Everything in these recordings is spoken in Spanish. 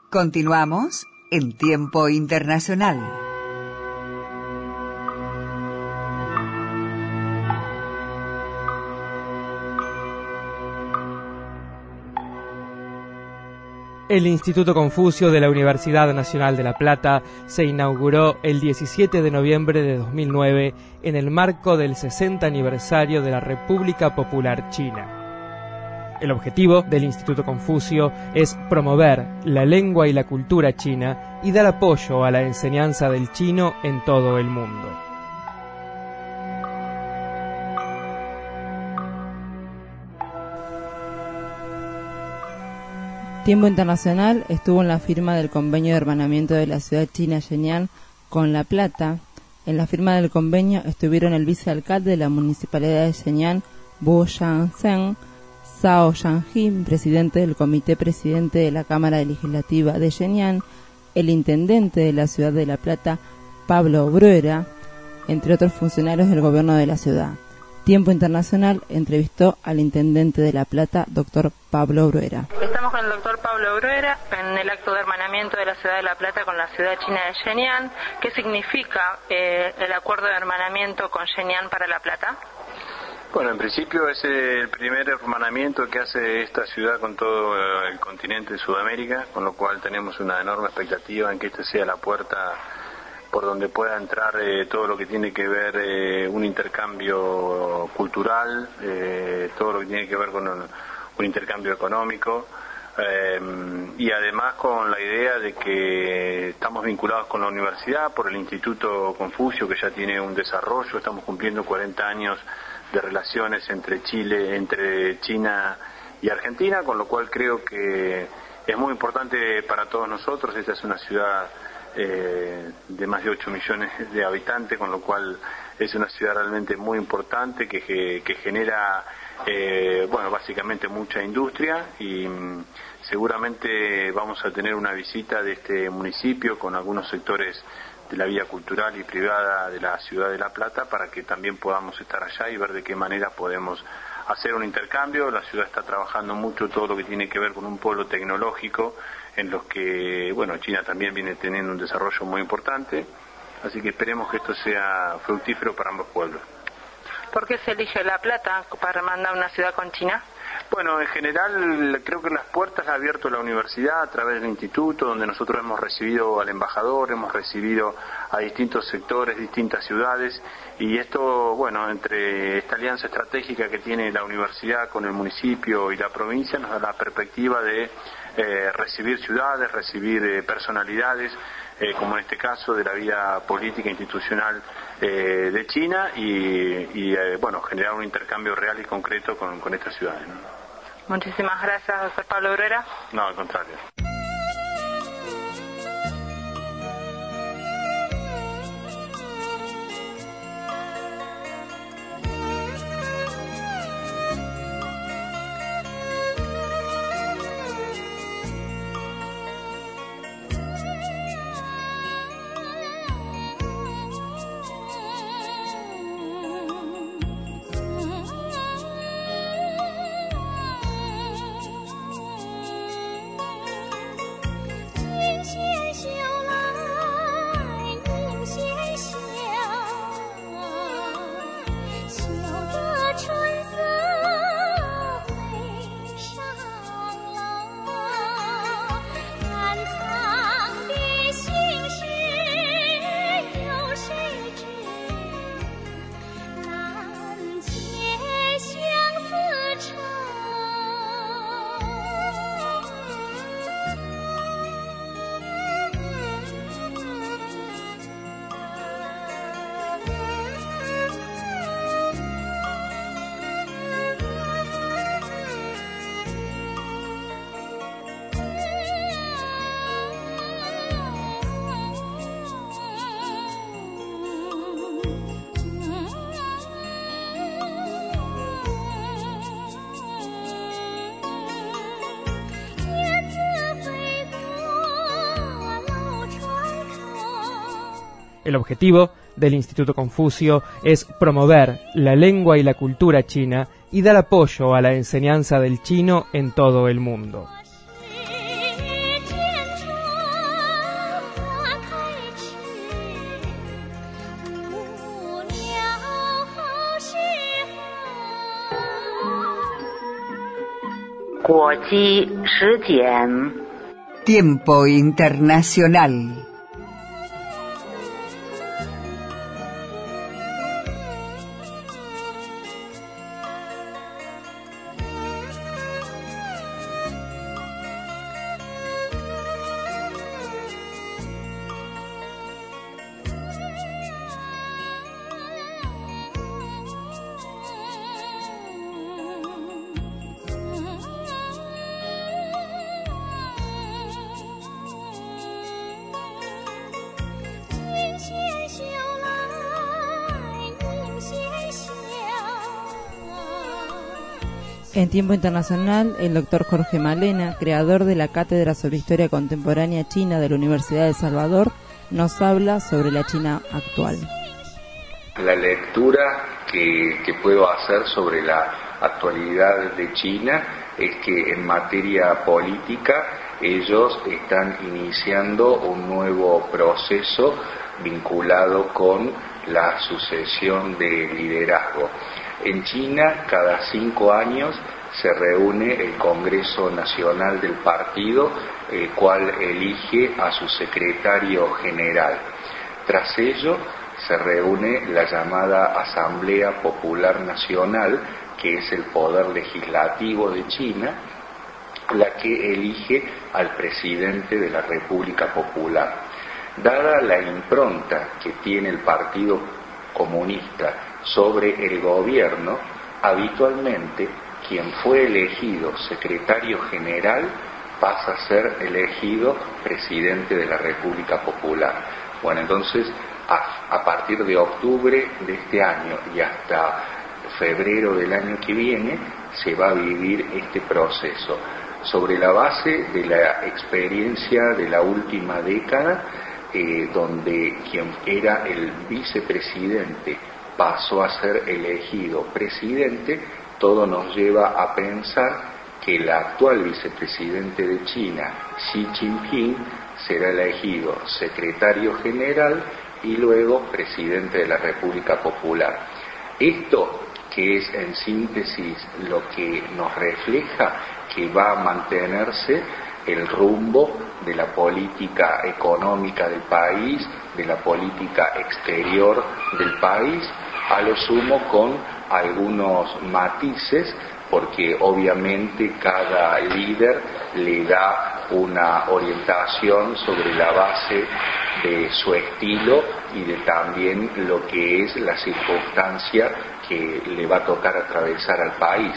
Continuamos en Tiempo Internacional. El Instituto Confucio de la Universidad Nacional de La Plata se inauguró el 17 de noviembre de 2009 en el marco del 60 aniversario de la República Popular China. El objetivo del Instituto Confucio es promover la lengua y la cultura china y dar apoyo a la enseñanza del chino en todo el mundo. Tiempo Internacional estuvo en la firma del convenio de hermanamiento de la ciudad china Shenyang con La Plata. En la firma del convenio estuvieron el vicealcalde de la municipalidad de Shenyang, Wu Shangzhen, Zhao Zhangjin, presidente del comité presidente de la Cámara Legislativa de Shenyang, el intendente de la ciudad de La Plata, Pablo Bruera, entre otros funcionarios del gobierno de la ciudad. Tiempo Internacional entrevistó al intendente de La Plata, doctor Pablo Bruera. Estamos con el doctor Pablo Bruera en el acto de hermanamiento de la ciudad de La Plata con la ciudad china de Shenyang. ¿Qué significa el acuerdo de hermanamiento con Shenyang para La Plata? Bueno, en principio es el primer hermanamiento que hace esta ciudad con todo el continente de Sudamérica, con lo cual tenemos una enorme expectativa en que esta sea la puerta por donde pueda entrar todo lo que tiene que ver un intercambio cultural, todo lo que tiene que ver con un intercambio económico, y además con la idea de que estamos vinculados con la universidad por el Instituto Confucio, que ya tiene un desarrollo. Estamos cumpliendo 40 años de relaciones entre China y Argentina, con lo cual creo que es muy importante para todos nosotros. Esta es una ciudad de más de 8 millones de habitantes, con lo cual es una ciudad realmente muy importante que genera básicamente mucha industria, y seguramente vamos a tener una visita de este municipio con algunos sectores de la vida cultural y privada de la ciudad de La Plata, para que también podamos estar allá y ver de qué manera podemos hacer un intercambio. La ciudad está trabajando mucho todo lo que tiene que ver con un polo tecnológico, en los que, China también viene teniendo un desarrollo muy importante, así que esperemos que esto sea fructífero para ambos pueblos. ¿Por qué se elige La Plata para mandar una ciudad con China? Bueno, en general creo que las puertas ha abierto la universidad a través del instituto, donde nosotros hemos recibido al embajador, hemos recibido a distintos sectores, distintas ciudades, y esto, entre esta alianza estratégica que tiene la universidad con el municipio y la provincia, nos da la perspectiva de recibir ciudades, recibir personalidades, como en este caso de la vida política institucional de China, y generar un intercambio real y concreto con estas ciudades, ¿no? Muchísimas gracias, doctor Pablo Bruera. No, al contrario. El objetivo del Instituto Confucio es promover la lengua y la cultura china y dar apoyo a la enseñanza del chino en todo el mundo. 国际时间 Tiempo internacional. En tiempo internacional, el doctor Jorge Malena, creador de la Cátedra sobre Historia Contemporánea China de la Universidad de El Salvador, nos habla sobre la China actual. La lectura que puedo hacer sobre la actualidad de China es que en materia política ellos están iniciando un nuevo proceso vinculado con la sucesión de liderazgo. En China, cada 5 años se reúne el Congreso Nacional del Partido, el cual elige a su secretario general. Tras ello, se reúne la llamada Asamblea Popular Nacional, que es el poder legislativo de China, la que elige al presidente de la República Popular. Dada la impronta que tiene el Partido Comunista sobre el gobierno, habitualmente quien fue elegido secretario general pasa a ser elegido presidente de la República Popular. Bueno, entonces a partir de octubre de este año y hasta febrero del año que viene se va a vivir este proceso. Sobre la base de la experiencia de la última década, donde quien era el vicepresidente pasó a ser elegido presidente, todo nos lleva a pensar que el actual vicepresidente de China, Xi Jinping, será elegido secretario general y luego presidente de la República Popular. Esto, que es en síntesis lo que nos refleja que va a mantenerse el rumbo de la política económica del país, de la política exterior del país, a lo sumo con algunos matices, porque obviamente cada líder le da una orientación sobre la base de su estilo y de también lo que es la circunstancia que le va a tocar atravesar al país.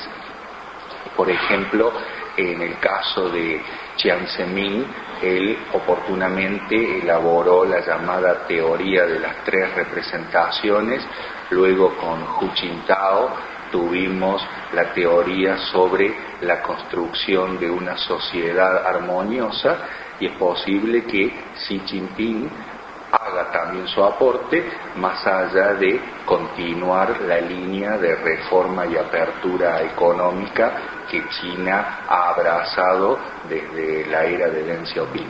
Por ejemplo, en el caso de Jiang Zemin, él oportunamente elaboró la llamada teoría de las 3 representaciones. Luego con Hu Jintao tuvimos la teoría sobre la construcción de una sociedad armoniosa, y es posible que Xi Jinping haga también su aporte, más allá de continuar la línea de reforma y apertura económica que China ha abrazado desde la era de Deng Xiaoping.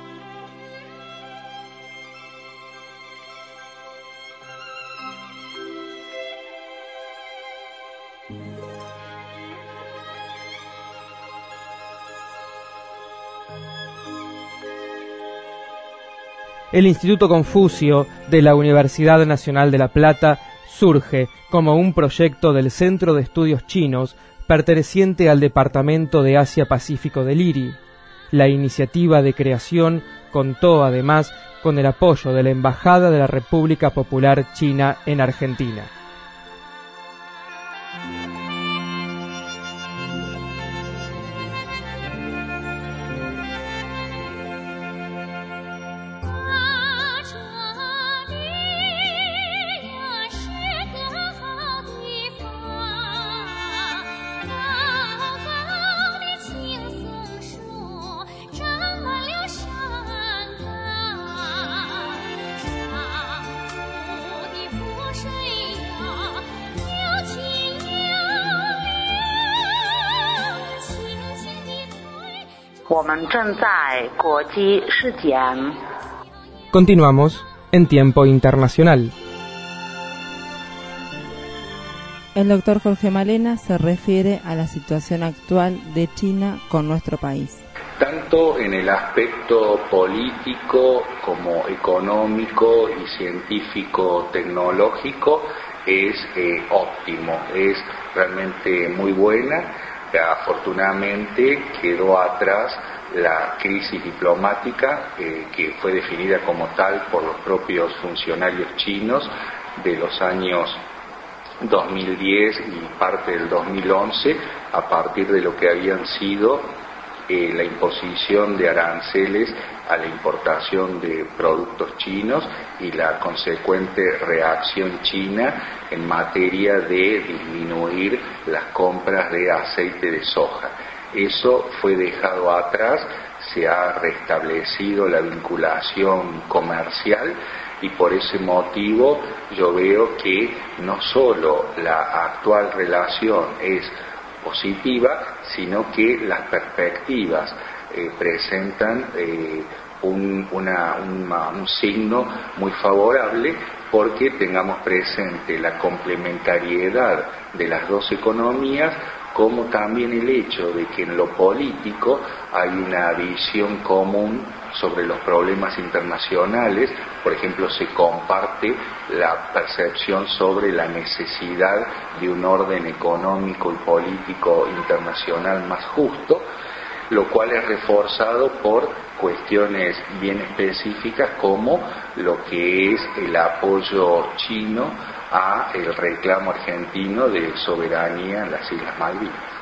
El Instituto Confucio de la Universidad Nacional de La Plata surge como un proyecto del Centro de Estudios Chinos perteneciente al Departamento de Asia-Pacífico del IRI. La iniciativa de creación contó además con el apoyo de la Embajada de la República Popular China en Argentina. Continuamos en tiempo internacional. El doctor Jorge Malena se refiere a la situación actual de China con nuestro país. Tanto en el aspecto político como económico y científico-tecnológico es óptimo, es realmente muy buena. Afortunadamente quedó atrás la crisis diplomática que fue definida como tal por los propios funcionarios chinos de los años 2010 y parte del 2011, a partir de lo que habían sido la imposición de aranceles a la importación de productos chinos y la consecuente reacción china en materia de disminuir las compras de aceite de soja. Eso fue dejado atrás, se ha restablecido la vinculación comercial y por ese motivo yo veo que no solo la actual relación es positiva, sino que las perspectivas presentan un signo muy favorable, porque tengamos presente la complementariedad de las dos economías, como también el hecho de que en lo político hay una visión común sobre los problemas internacionales. Por ejemplo, se comparte la percepción sobre la necesidad de un orden económico y político internacional más justo, lo cual es reforzado por cuestiones bien específicas como lo que es el apoyo chino a el reclamo argentino de soberanía en las Islas Malvinas.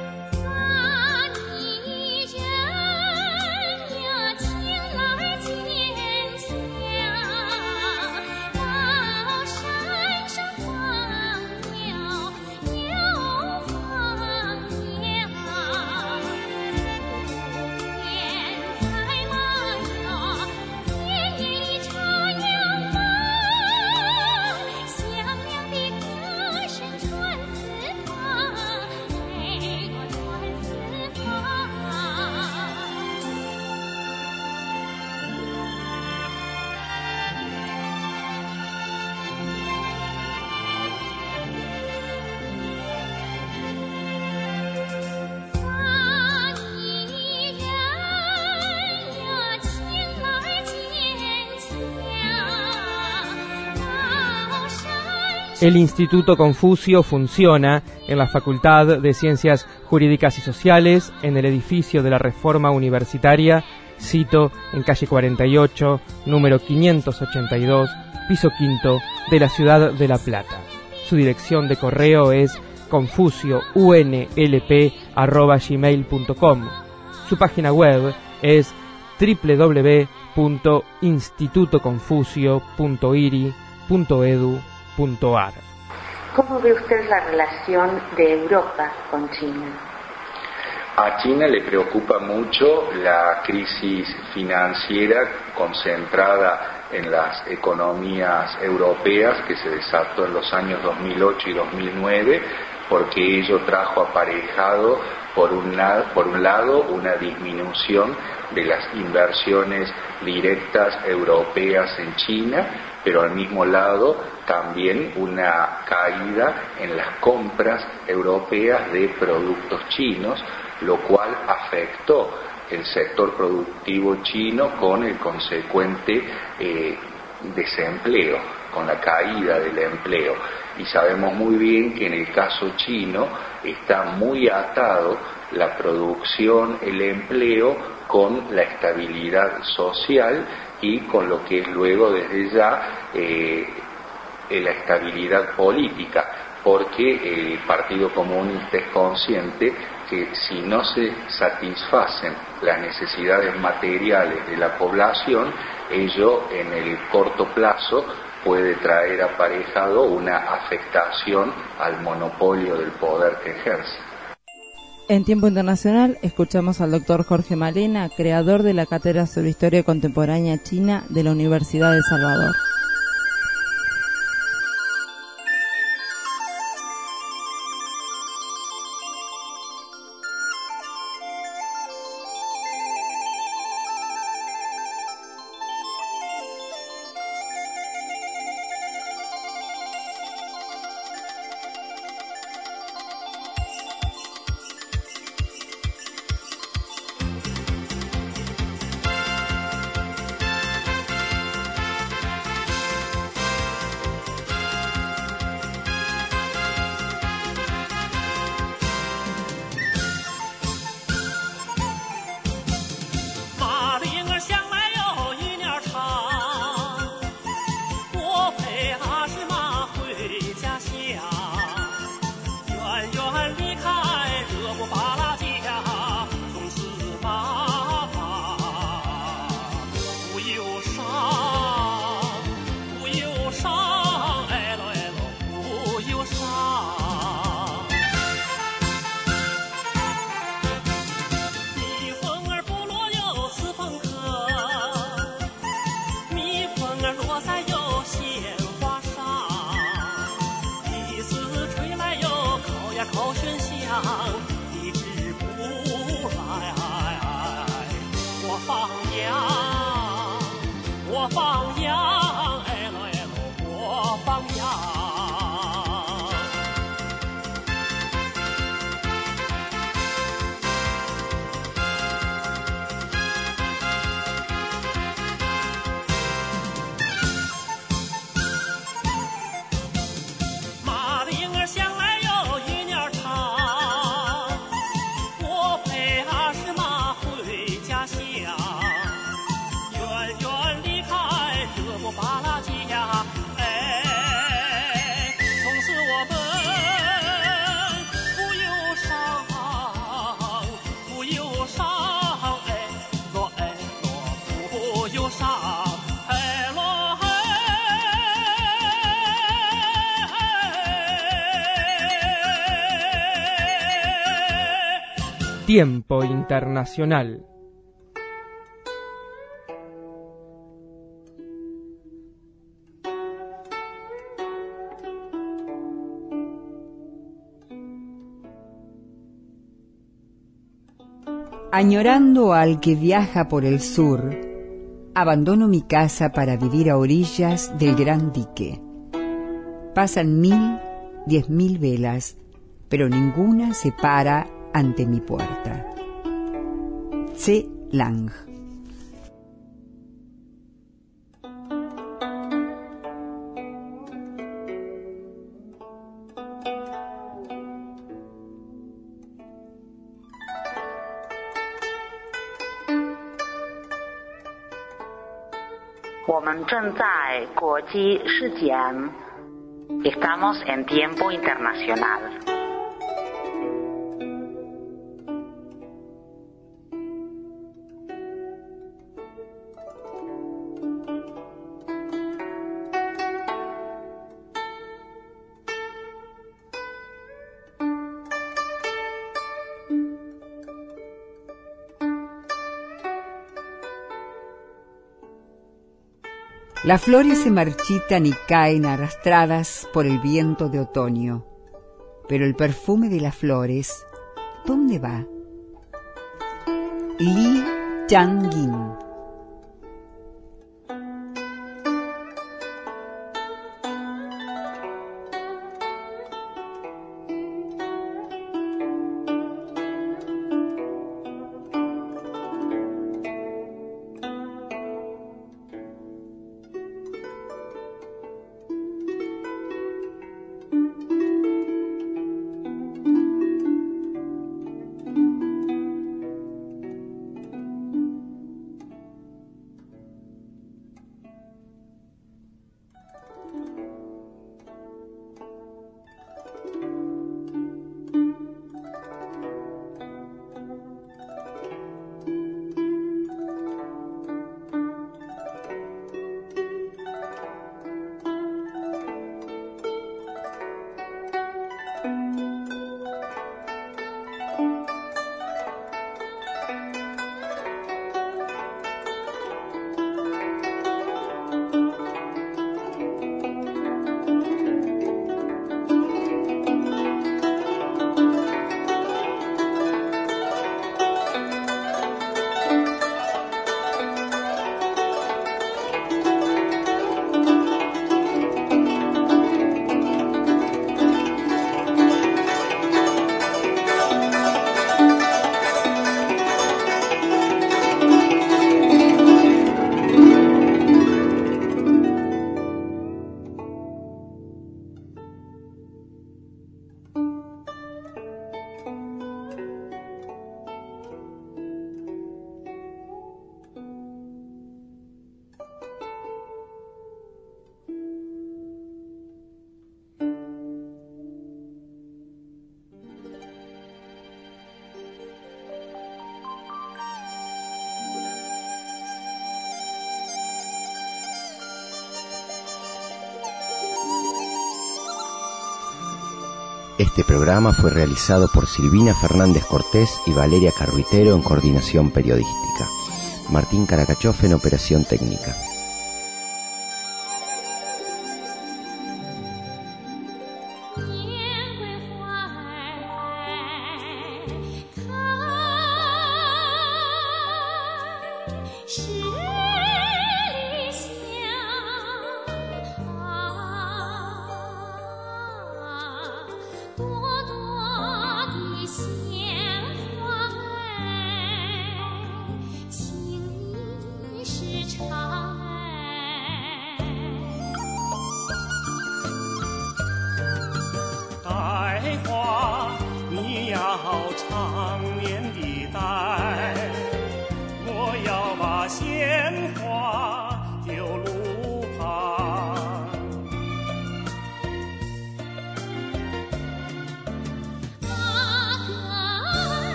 El Instituto Confucio funciona en la Facultad de Ciencias Jurídicas y Sociales, en el edificio de la Reforma Universitaria, cito en calle 48, número 582, piso quinto, de la ciudad de La Plata. Su dirección de correo es confuciounlp@gmail.com. Su página web es www.institutoconfucio.iri.edu.ar. ¿Cómo ve usted la relación de Europa con China? A China le preocupa mucho la crisis financiera concentrada en las economías europeas que se desató en los años 2008 y 2009, porque ello trajo aparejado, por un lado, una disminución de las inversiones directas europeas en China, pero al mismo lado también una caída en las compras europeas de productos chinos, lo cual afectó el sector productivo chino con el consecuente desempleo, con la caída del empleo. Y sabemos muy bien que en el caso chino está muy atado la producción, el empleo, con la estabilidad social y con lo que es luego desde ya la estabilidad política, porque el Partido Comunista es consciente que si no se satisfacen las necesidades materiales de la población, ello en el corto plazo puede traer aparejado una afectación al monopolio del poder que ejerce. En Tiempo Internacional escuchamos al doctor Jorge Malena, creador de la Cátedra sobre Historia Contemporánea China de la Universidad de El Salvador. Tiempo Internacional. Añorando al que viaja por el sur, abandono mi casa para vivir a orillas del gran dique. Pasan 1000, 10.000 velas, pero ninguna se para ante mi puerta. C. Lang. Estamos en tiempo internacional. Las flores se marchitan y caen arrastradas por el viento de otoño, pero el perfume de las flores, ¿dónde va? Li Chang-yin. Este programa fue realizado por Silvina Fernández Cortés y Valeria Carruitero en coordinación periodística. Martín Caracachoff en operación técnica.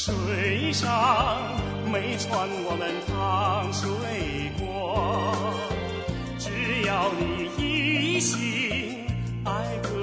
水上每船我们趟水过，只要你一心爱歌